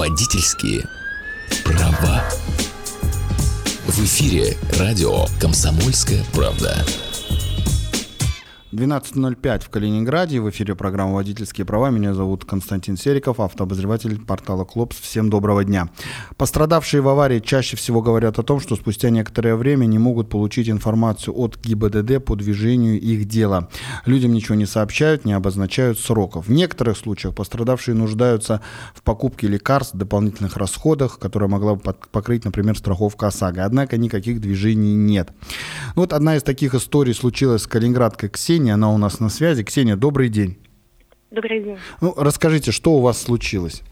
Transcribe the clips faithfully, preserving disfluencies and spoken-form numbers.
Водительские права. В эфире радио «Комсомольская правда». двенадцать ноль пять в Калининграде. В эфире программа «Водительские права». Меня зовут Константин Сериков, автообозреватель портала Клопс. Всем доброго дня. Пострадавшие в аварии чаще всего говорят о том, что спустя некоторое время не могут получить информацию от ГИБДД по движению их дела. Людям ничего не сообщают, не обозначают сроков. В некоторых случаях пострадавшие нуждаются в покупке лекарств, дополнительных расходах, которые могла бы покрыть, например, страховка ОСАГО. Однако никаких движений нет. Вот одна из таких историй случилась с калининградкой Ксенией. Она у нас на связи. Ксения, добрый день. Добрый день. Ну, расскажите, что у вас случилось?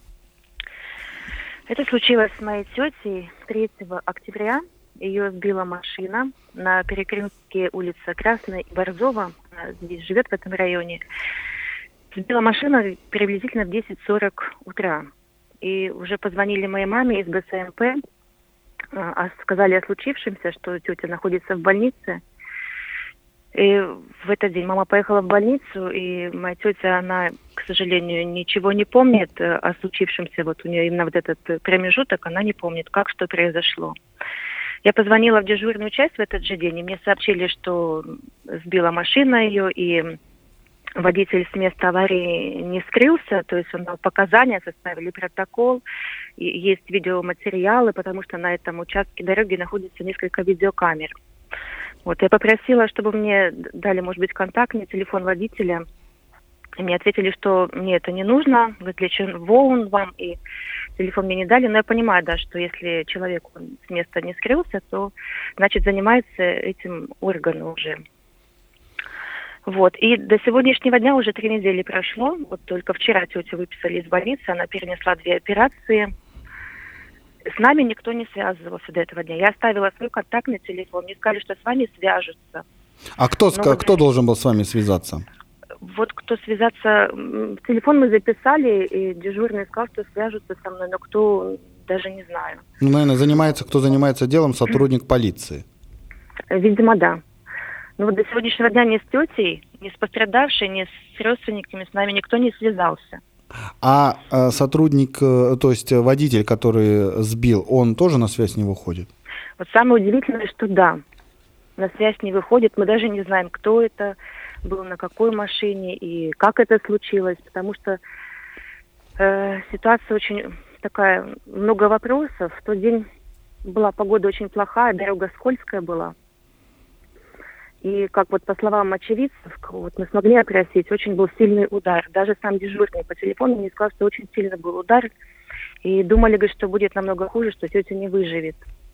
Это случилось с моей тетей третьего октября. Ее сбила машина на перекрестке улицы Красной и Борзова. Она здесь живет, в этом районе. Сбила машина приблизительно в десять сорок утра. И уже позвонили моей маме из Бэ Эс Эм Пэ. Сказали о случившемся, что тетя находится в больнице. И в этот день мама поехала в больницу, и моя тетя, она, к сожалению, ничего не помнит о случившемся. Вот у нее именно вот этот промежуток, она не помнит, как, что произошло. Я позвонила в дежурную часть в этот же день, и мне сообщили, что сбила машина ее, и водитель с места аварии не скрылся, то есть он дал показания, составили протокол, и есть видеоматериалы, потому что на этом участке дороги находится несколько видеокамер. Вот, я попросила, чтобы мне дали, может быть, контактный телефон водителя. И мне ответили, что мне это не нужно. Говорит, для чего он вам? И телефон мне не дали. Но я понимаю, да, что если человек он с места не скрылся, то, значит, занимается этим орган уже. Вот. И до сегодняшнего дня уже три недели прошло. Вот только вчера тетю выписали из больницы. Она перенесла две операции. С нами никто не связывался до этого дня. Я оставила свой контактный телефон. Мне сказали, что с вами свяжутся. А кто, Но, кто должен был с вами связаться? Вот кто связаться... Телефон мы записали, и дежурный сказал, что свяжутся со мной, но кто, даже не знаю. Ну, наверное, занимается, кто занимается делом, сотрудник полиции. Видимо, да. Но вот до сегодняшнего дня ни с тетей, ни с пострадавшей, ни с родственниками с нами никто не связался. А э, сотрудник, э, то есть водитель, который сбил, он тоже на связь не выходит? Вот самое удивительное, что да, на связь не выходит. Мы даже не знаем, кто это был, на какой машине и как это случилось, потому что э, ситуация очень такая, много вопросов. В тот день была погода очень плохая, дорога скользкая была. И, как вот по словам очевидцев, вот мы смогли опросить, очень был сильный удар. Даже сам дежурный по телефону мне сказал, что очень сильный был удар. И думали, говорит, что будет намного хуже, что тетя не выживет.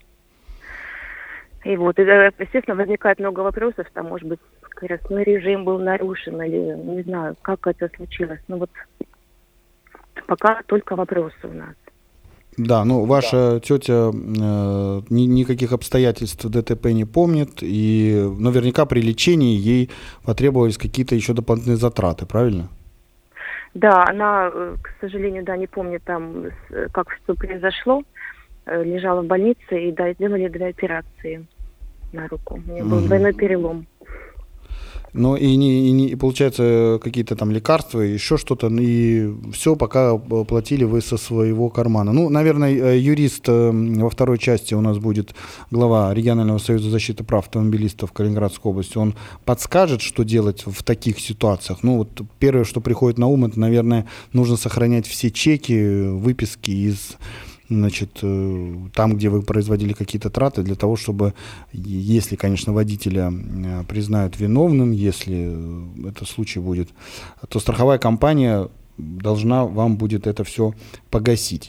И вот, и, естественно, возникает много вопросов, там, может быть, скоростной режим был нарушен, или не знаю, как это случилось. Но вот пока только вопросы у нас. Да, ну ваша да. тетя э, ни, никаких обстоятельств ДТП не помнит, и наверняка при лечении ей потребовались какие-то еще дополнительные затраты, правильно? Да, она, к сожалению, да, не помнит там, как что произошло, лежала в больнице, и да, сделали две операции на руку. У нее был mm-hmm. двойной перелом. Ну и, не, и не, получается какие-то там лекарства, еще что-то, и все пока платили вы со своего кармана. Ну, наверное, юрист во второй части у нас будет глава регионального союза защиты прав автомобилистов Калининградской области. Он подскажет, что делать в таких ситуациях. Ну вот первое, что приходит на ум, это, наверное, нужно сохранять все чеки, выписки из... Значит, там, где вы производили какие-то траты, для того, чтобы, если, конечно, водителя признают виновным, если это случай будет, то страховая компания должна вам будет это все погасить.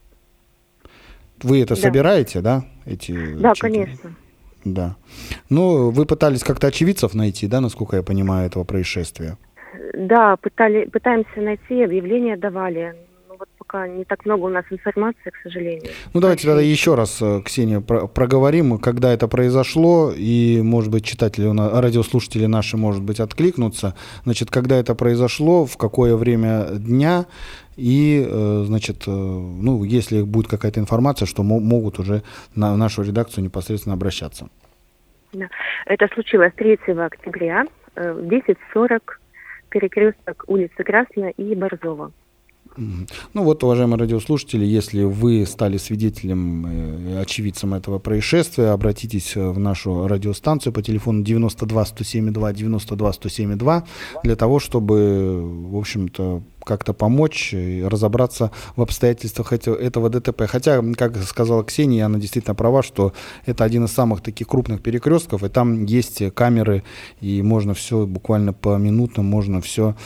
Вы это да. собираете, да? Эти да, чеки? Конечно. Да. Ну, вы пытались как-то очевидцев найти, да, насколько я понимаю, этого происшествия? Да, пытали, пытаемся найти, объявления давали. Вот пока не так много у нас информации, к сожалению. Ну, давайте тогда еще раз, Ксения, про- проговорим, когда это произошло, и, может быть, читатели, радиослушатели наши, может быть, откликнутся. Значит, когда это произошло, в какое время дня, и, значит, ну, если будет какая-то информация, что м- могут уже на нашу редакцию непосредственно обращаться. Да. Это случилось третьего октября в десять сорок, перекресток улицы Красная и Борзова. Ну вот, уважаемые радиослушатели, если вы стали свидетелем, э, очевидцем этого происшествия, обратитесь в нашу радиостанцию по телефону девяносто два сто семь два девяносто два сто семь два для того, чтобы, в общем-то, как-то помочь и разобраться в обстоятельствах этого ДТП. Хотя, как сказала Ксения, она действительно права, что это один из самых таких крупных перекрестков, и там есть камеры, и можно все буквально по минутам, можно все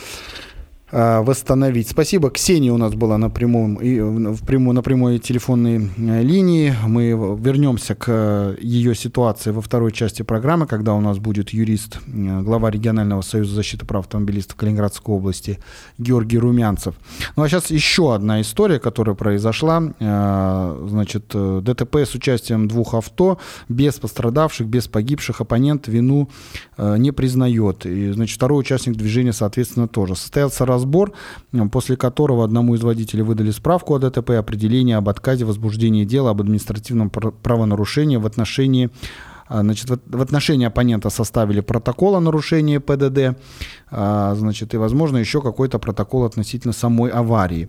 восстановить. Спасибо. Ксения у нас была на прямом, в прямой, на прямой телефонной линии. Мы вернемся к ее ситуации во второй части программы, когда у нас будет юрист, глава регионального союза защиты прав автомобилистов Калининградской области Георгий Румянцев. Ну а сейчас еще одна история, которая произошла. Значит, ДТП с участием двух авто, без пострадавших, без погибших. Оппонент вину не признает. И, значит, второй участник движения, соответственно, тоже. Состоялся разбор, после которого одному из водителей выдали справку о ДТП и определение об отказе возбуждения дела об административном правонарушении в отношении, значит, в отношении оппонента составили протокол о нарушении ПДД, значит, и, возможно, еще какой-то протокол относительно самой аварии.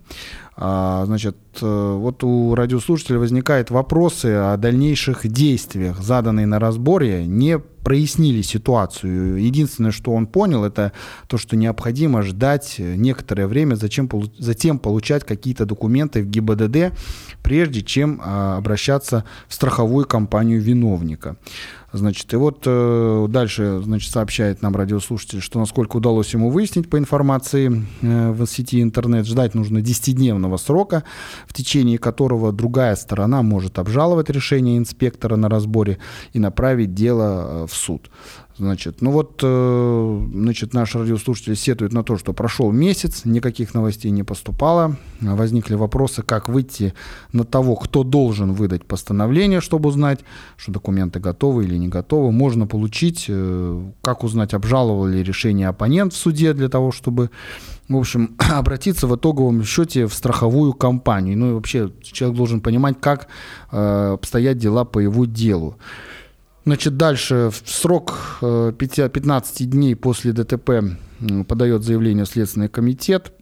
Значит, вот у радиослушателя возникают вопросы о дальнейших действиях, заданные на разборе, не прояснили ситуацию. Единственное, что он понял, это то, что необходимо ждать некоторое время, зачем, затем получать какие-то документы в ГИБДД, прежде чем обращаться в страховую компанию виновника. Значит, и вот э, дальше, значит, сообщает нам радиослушатель, что насколько удалось ему выяснить по информации э, в сети интернет, ждать нужно десятидневного срока, в течение которого другая сторона может обжаловать решение инспектора на разборе и направить дело э, в суд. Значит, ну вот, э, значит, наш радиослушатель сетует на то, что прошел месяц, никаких новостей не поступало. Возникли вопросы, как выйти на того, кто должен выдать постановление, чтобы узнать, что документы готовы или не готовы. Можно получить, э, как узнать, обжаловал ли решение оппонент в суде для того, чтобы, в общем, обратиться в итоговом счете в страховую компанию. Ну и вообще человек должен понимать, как э, обстоят дела по его делу. Значит, дальше в срок пятнадцать дней после ДТП подает заявление Следственный комитет,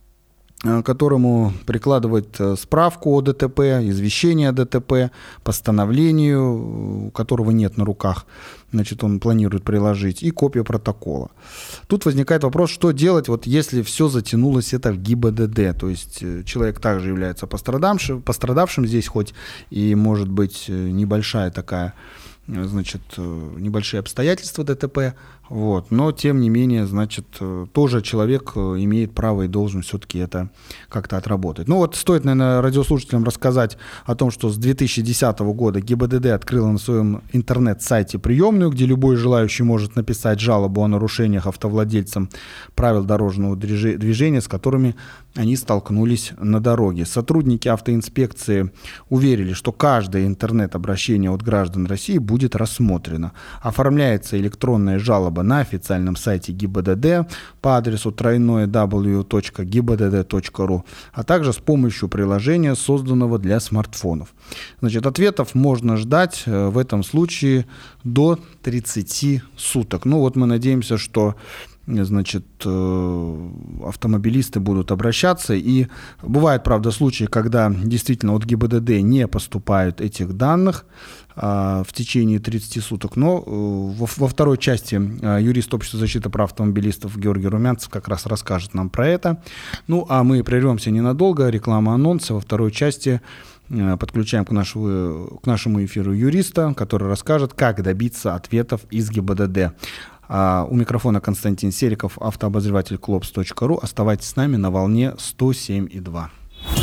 которому прикладывает справку о ДТП, извещение о ДТП, постановлению, которого нет на руках, значит, он планирует приложить, и копию протокола. Тут возникает вопрос, что делать, вот если все затянулось это в ГИБДД, то есть человек также является пострадавшим, пострадавшим здесь, хоть и может быть небольшая такая, значит, небольшие обстоятельства ДТП, вот, но тем не менее, значит, тоже человек имеет право и должен все-таки это как-то отработать. Ну вот стоит, наверное, радиослушателям рассказать о том, что с две тысячи десятого года ГИБДД открыла на своем интернет-сайте приемную, где любой желающий может написать жалобу о нарушениях автовладельцам правил дорожного движения, с которыми они столкнулись на дороге. Сотрудники автоинспекции уверили, что каждое интернет-обращение от граждан России будет рассмотрено. Оформляется электронная жалоба на официальном сайте ГИБДД по адресу тройное дабл ю дабл ю точка гибдд точка ру, а также с помощью приложения, созданного для смартфонов. Значит, ответов можно ждать в этом случае до тридцати суток. Ну вот мы надеемся, что, значит, автомобилисты будут обращаться. И бывают, правда, случаи, когда действительно от ГИБДД не поступают этих данных а, в течение тридцати суток. Но во, во второй части а, юрист Общества защиты прав автомобилистов Георгий Румянцев как раз расскажет нам про это. Ну, а мы прервемся ненадолго. Реклама, анонсы. Во второй части а, подключаем к нашему, к нашему эфиру юриста, который расскажет, как добиться ответов из ГИБДД. А у микрофона Константин Сериков, автообозреватель клопс точка ру. Оставайтесь с нами на волне сто семь и два.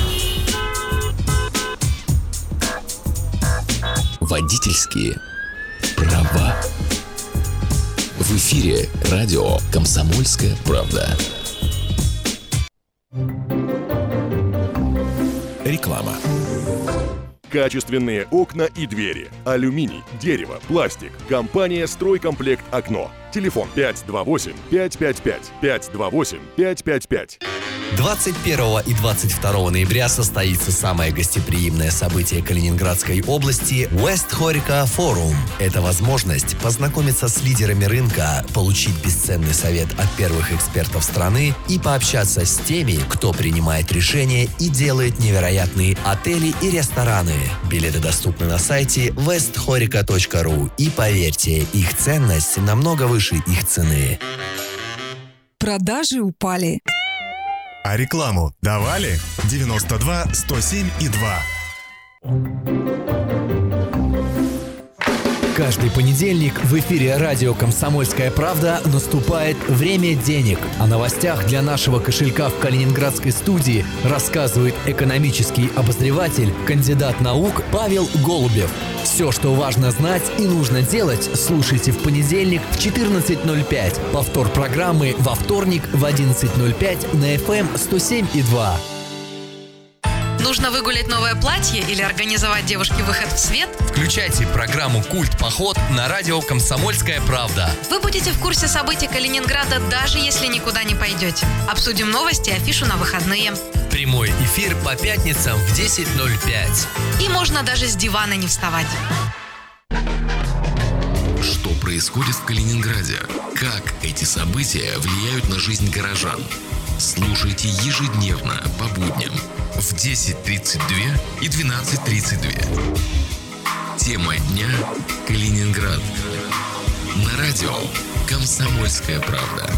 Водительские права. В эфире радио «Комсомольская правда». Реклама. Качественные окна и двери. Алюминий, дерево, пластик. Компания «Стройкомплект Окно». Телефон пять два восемь пять пять пять пять два восемь пять пять пять. двадцать первого и двадцать второго ноября состоится самое гостеприимное событие Калининградской области West Horeca Forum. Это возможность познакомиться с лидерами рынка, получить бесценный совет от первых экспертов страны и пообщаться с теми, кто принимает решения и делает невероятные отели и рестораны. Билеты доступны на сайте вест хориca точка ру, и поверьте, их ценность намного выше их цены. Продажи упали. А рекламу давали? девяносто два сто семь и два. Каждый понедельник в эфире радио «Комсомольская правда» наступает «Время денег». О новостях для нашего кошелька в калининградской студии рассказывает экономический обозреватель, кандидат наук Павел Голубев. Все, что важно знать и нужно делать, слушайте в понедельник в четырнадцать ноль пять. Повтор программы во вторник в одиннадцать ноль пять на эф эм сто семь и два. Нужно выгулять новое платье или организовать девушке выход в свет? Включайте программу «Культ Поход» на радио «Комсомольская правда». Вы будете в курсе событий Калининграда, даже если никуда не пойдете. Обсудим новости и афишу на выходные. Прямой эфир по пятницам в десять ноль пять. И можно даже с дивана не вставать. Что происходит в Калининграде? Как эти события влияют на жизнь горожан? Слушайте ежедневно по будням в десять тридцать два и двенадцать тридцать два. Тема дня – Калининград. На радио «Комсомольская правда».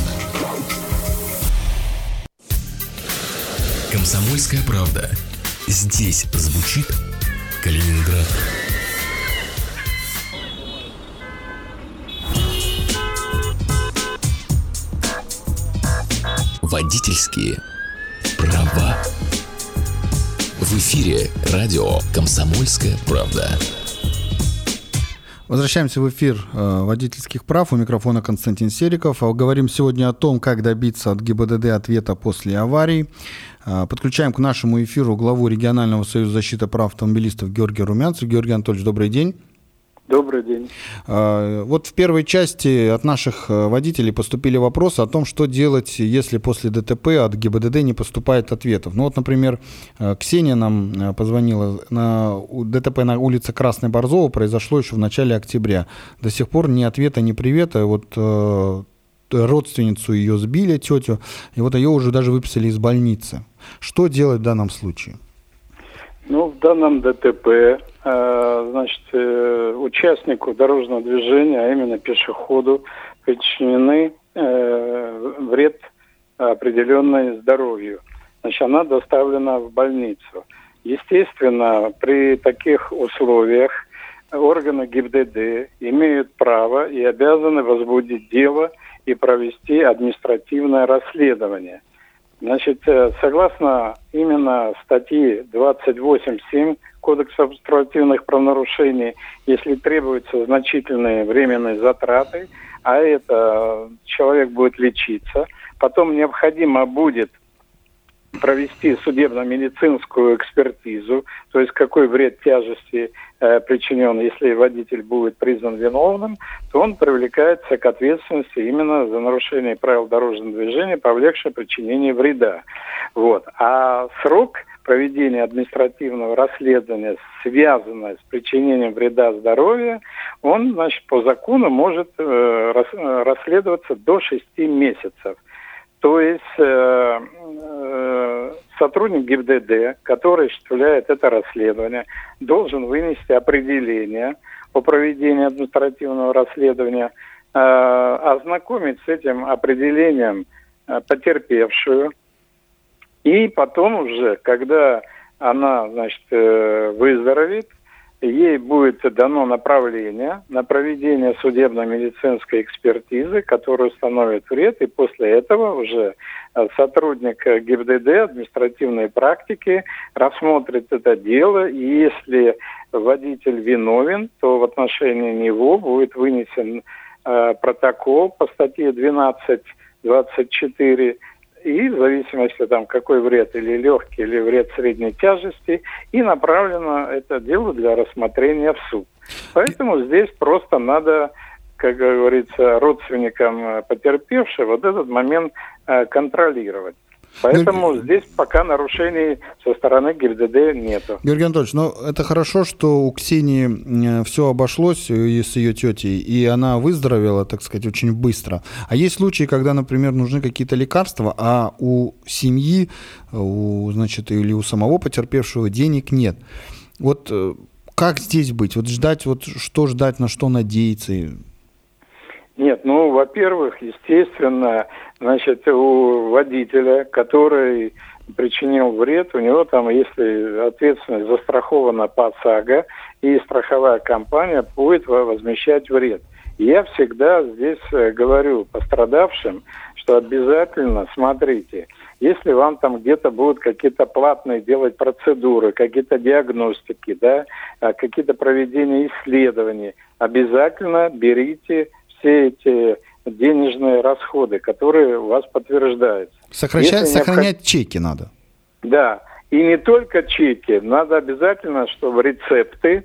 «Комсомольская правда». Здесь звучит Калининград. Водительские права. В эфире радио «Комсомольская правда». Возвращаемся в эфир э, водительских прав. У микрофона Константин Сериков. Говорим сегодня о том, как добиться от ГИБДД ответа после аварий. Э, подключаем к нашему эфиру главу регионального союза защиты прав автомобилистов Георгия Румянцева. Георгий Анатольевич, добрый день. Добрый день. Вот в первой части от наших водителей поступили вопросы о том, что делать, если после ДТП от ГИБДД не поступает ответов. Ну вот, например, Ксения нам позвонила. На ДТП на улице Красной Борзова произошло еще в начале октября. До сих пор ни ответа, ни привета. Вот родственницу ее сбили, тетю, и вот ее уже даже выписали из больницы. Что делать в данном случае? Ну, в данном ДТП, э, значит, э, участнику дорожного движения, а именно пешеходу, причинены э, вред определенный здоровью. Значит, она доставлена в больницу. Естественно, при таких условиях органы ГИБДД имеют право и обязаны возбудить дело и провести административное расследование. Значит, согласно именно статьи двадцать восемь семь Кодекса административных правонарушений, если требуются значительные временные затраты, а это человек будет лечиться, потом необходимо будет провести судебно-медицинскую экспертизу, то есть какой вред тяжести э, причинен, если водитель будет признан виновным, то он привлекается к ответственности именно за нарушение правил дорожного движения, повлекшее причинение вреда. Вот. А срок проведения административного расследования, связанное с причинением вреда здоровью, он, значит, по закону может э, рас, расследоваться до шести месяцев. То есть э, э, сотрудник ГИБДД, который осуществляет это расследование, должен вынести определение о проведении административного расследования, э, ознакомить с этим определением э, потерпевшую, и потом уже, когда она, значит, э, выздоровеет, ей будет дано направление на проведение судебно-медицинской экспертизы, которая установит вред, и после этого уже сотрудник ГИБДД административной практики рассмотрит это дело, и если водитель виновен, то в отношении него будет вынесен э, протокол по статье двенадцать двадцать четыре, и в зависимости там какой вред, или легкий, или вред средней тяжести, и направлено это дело для рассмотрения в суд. Поэтому здесь просто надо, как говорится, родственникам потерпевшего вот этот момент э, контролировать. Поэтому Георгий... здесь пока нарушений со стороны ГИБДД нету. Георгий Анатольевич, ну это хорошо, что у Ксении все обошлось и с ее тетей, и она выздоровела, так сказать, очень быстро. А есть случаи, когда, например, нужны какие-то лекарства, а у семьи, у, значит, или у самого потерпевшего денег нет. Вот как здесь быть? Вот ждать, вот что ждать, на что надеяться? Нет, ну, во-первых, естественно, значит, у водителя, который причинил вред, у него там, если ответственность застрахована по ОСАГО, и страховая компания будет возмещать вред. Я всегда здесь говорю пострадавшим, что обязательно смотрите, если вам там где-то будут какие-то платные делать процедуры, какие-то диагностики, да, какие-то проведения исследований, обязательно берите все эти денежные расходы, которые у вас подтверждаются. Сокращать, сохранять необход... чеки надо. Да, и не только чеки, надо обязательно, чтобы рецепты,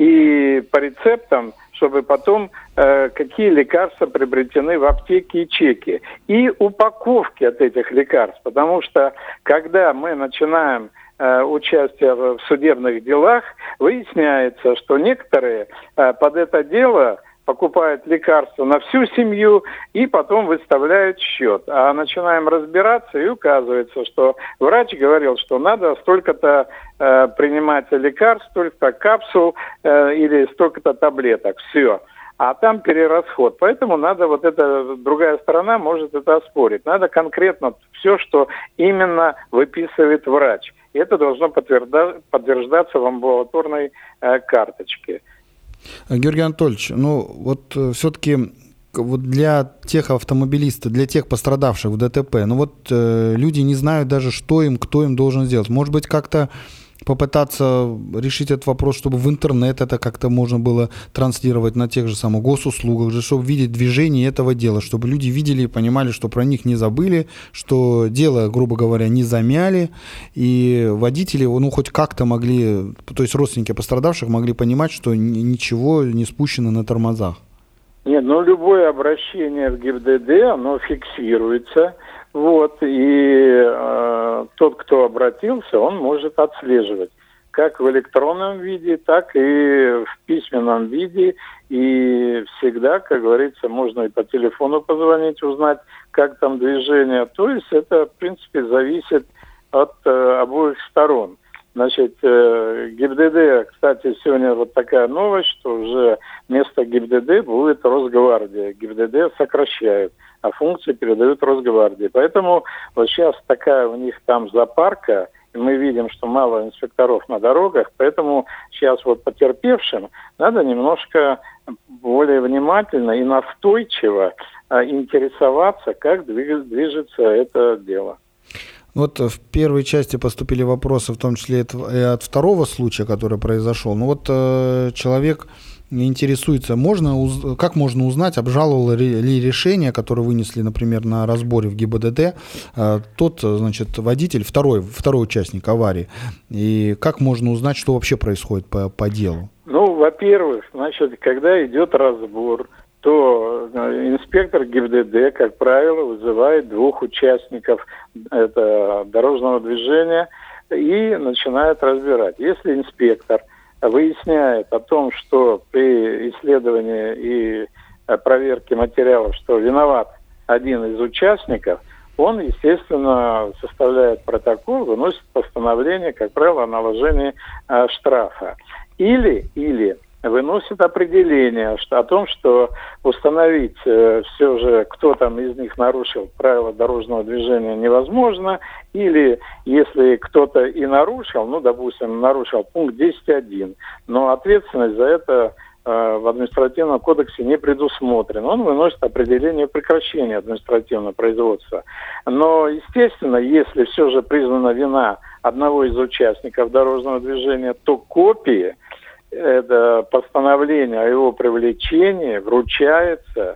и по рецептам, чтобы потом э, какие лекарства приобретены в аптеке и чеки. И упаковки от этих лекарств, потому что когда мы начинаем э, участие в судебных делах, выясняется, что некоторые э, под это дело покупают лекарства на всю семью и потом выставляют счет. А начинаем разбираться, и указывается, что врач говорил, что надо столько-то э, принимать лекарств, столько-то капсул э, или столько-то таблеток. Все. А там перерасход. Поэтому надо вот эта другая сторона может это оспорить. Надо конкретно все, что именно выписывает врач. И это должно подтвержда- подтверждаться в амбулаторной э, карточке. Георгий Анатольевич, ну вот все-таки вот для тех автомобилистов, для тех пострадавших в ДТП, ну вот э, люди не знают даже, что им, кто им должен сделать. Может быть, как-то попытаться решить этот вопрос, чтобы в интернет это как-то можно было транслировать на тех же самых госуслугах, чтобы видеть движение этого дела, чтобы люди видели и понимали, что про них не забыли, что дело, грубо говоря, не замяли, и водители, ну, хоть как-то могли, то есть родственники пострадавших могли понимать, что ничего не спущено на тормозах. Нет, ну, любое обращение в ГИБДД, оно фиксируется. Вот, и э, тот, кто обратился, он может отслеживать как в электронном виде, так и в письменном виде. И всегда, как говорится, можно и по телефону позвонить, узнать, как там движение. То есть это, в принципе, зависит от э, обоих сторон. Значит, э, ГИБДД, кстати, сегодня вот такая новость, что уже вместо ГИБДД будет Росгвардия. ГИБДД сокращают, а функции передают Росгвардии. Поэтому вот сейчас такая у них там запарка, и мы видим, что мало инспекторов на дорогах, поэтому сейчас вот потерпевшим надо немножко более внимательно и настойчиво а, интересоваться, как движется это дело. Вот в первой части поступили вопросы, в том числе и от второго случая, который произошел. Ну вот э, человек интересуется, можно, как можно узнать, обжаловал ли решение, которое вынесли, например, на разборе в ГИБДД, э, тот, значит, водитель, второй, второй участник аварии. И как можно узнать, что вообще происходит по, по делу? Ну, во-первых, значит, когда идет разбор, то инспектор ГИБДД, как правило, вызывает двух участников это, дорожного движения и начинает разбирать. Если инспектор выясняет о том, что при исследовании и проверке материалов, что виноват один из участников, он, естественно, составляет протокол, выносит постановление, как правило, о наложении э, штрафа. Или, или выносит определение что, о том, что установить э, все же, кто там из них нарушил правила дорожного движения, невозможно. Или если кто-то и нарушил, ну, допустим, нарушил пункт десять точка один, но ответственность за это э, в административном кодексе не предусмотрена. Он выносит определение прекращения административного производства. Но, естественно, если все же признана вина одного из участников дорожного движения, то копии это постановление о его привлечении вручается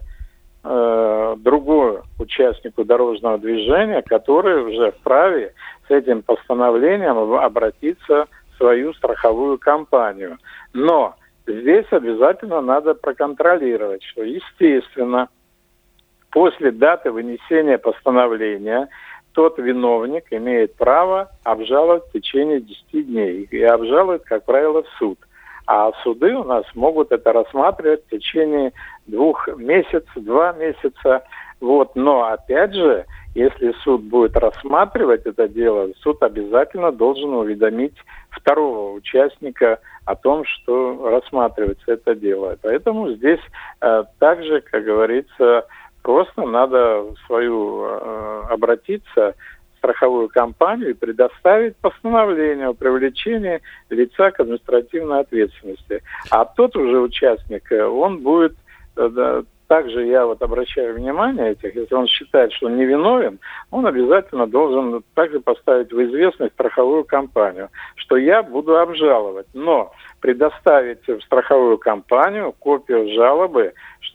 э, другому участнику дорожного движения, который уже вправе с этим постановлением обратиться в свою страховую компанию. Но здесь обязательно надо проконтролировать, что, естественно, после даты вынесения постановления тот виновник имеет право обжаловать в течение десяти дней. И обжалует, как правило, в суд. А суды у нас могут это рассматривать в течение двух месяцев, два месяца. Вот. Но, опять же, если суд будет рассматривать это дело, суд обязательно должен уведомить второго участника о том, что рассматривается это дело. Поэтому здесь э, также, как говорится, просто надо в свою э, обратиться в страховую компанию и предоставить постановление о привлечении лица к административной ответственности. А тот уже участник, он будет... Э, Также я вот обращаю внимание этих, если он считает, что он невиновен, он обязательно должен также поставить в известность страховую компанию, что я буду обжаловать, но предоставить в страховую компанию копию жалобы,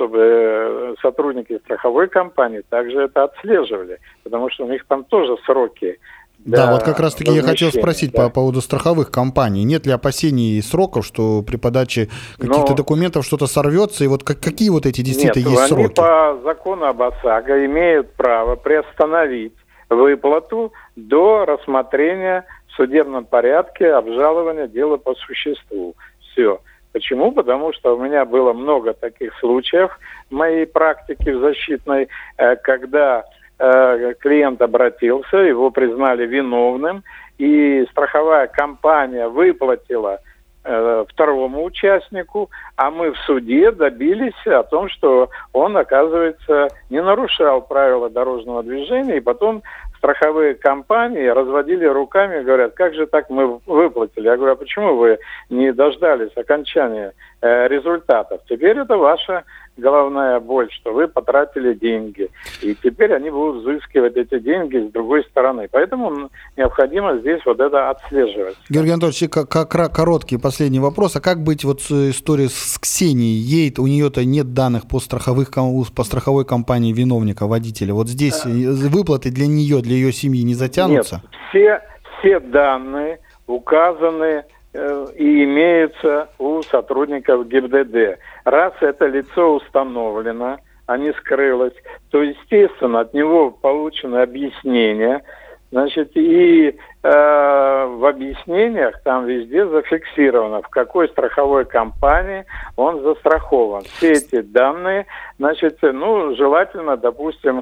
чтобы сотрудники страховой компании также это отслеживали, потому что у них там тоже сроки. Да, вот как раз-таки я хотел спросить да. по поводу страховых компаний. Нет ли опасений и сроков, что при подаче каких-то Но... документов что-то сорвется? И вот как, какие вот эти действительно Нет, есть они сроки? По закону об ОСАГО имеют право приостановить выплату до рассмотрения в судебном порядке обжалования дела по существу. Все. Почему? Потому что у меня было много таких случаев в моей практике в защитной, когда клиент обратился, его признали виновным, и страховая компания выплатила э, второму участнику, а мы в суде добились о том, что он, оказывается, не нарушал правила дорожного движения, и потом страховые компании разводили руками и говорят, как же так мы выплатили? Я говорю, а почему вы не дождались окончания э, результатов? Теперь это ваша головная боль, что вы потратили деньги. И теперь они будут взыскивать эти деньги с другой стороны. Поэтому необходимо здесь вот это отслеживать. Георгий Анатольевич, как, как короткий последний вопрос. А как быть вот с историей с Ксенией? Ей, у нее-то нет данных по, страховых, по страховой компании виновника, водителя. Вот здесь выплаты для нее, для ее семьи не затянутся? Нет, все, все данные указаны и имеются у сотрудников ГИБДД. Раз это лицо установлено, а не скрылось, то, естественно, от него получено объяснение. Значит, и э, в объяснениях там везде зафиксировано, в какой страховой компании он застрахован. Все эти данные, значит, ну, желательно, допустим,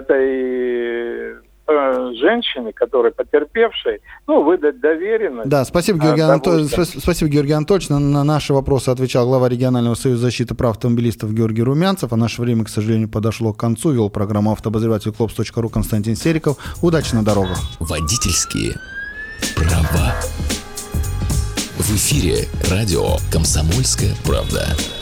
этой женщине, которой потерпевшей, ну, выдать доверенность. Да, спасибо, Георгий Анатольевич. Спасибо, Георгий Анатольевич. На, на наши вопросы отвечал глава регионального союза защиты прав автомобилистов Георгий Румянцев. А наше время, к сожалению, подошло к концу. Вел программу автообозреватель клопс точка ру Константин Сериков. Удачи на дорогах. Водительские права. В эфире радио «Комсомольская правда».